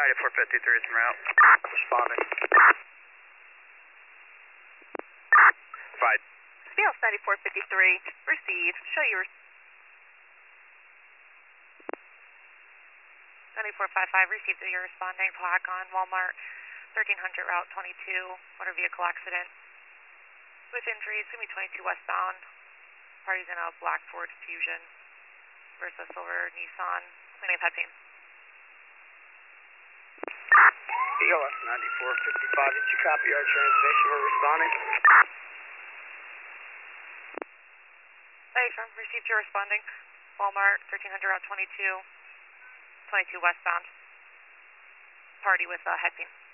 9453 is en route. Responding. 5. Spiels 9453, receive. Show your 9455, received that you're responding. Plaque on Walmart, 1300 Route 22, motor vehicle accident. With injuries, going to be 22 westbound. Party's in a black Ford Fusion versus a silver Nissan. Plenty of head pain. EOS 9455, did you copy our transmission? We're responding. Hey, from received you're responding. Walmart, 1300 Route 22, 22 westbound. Party with head pain.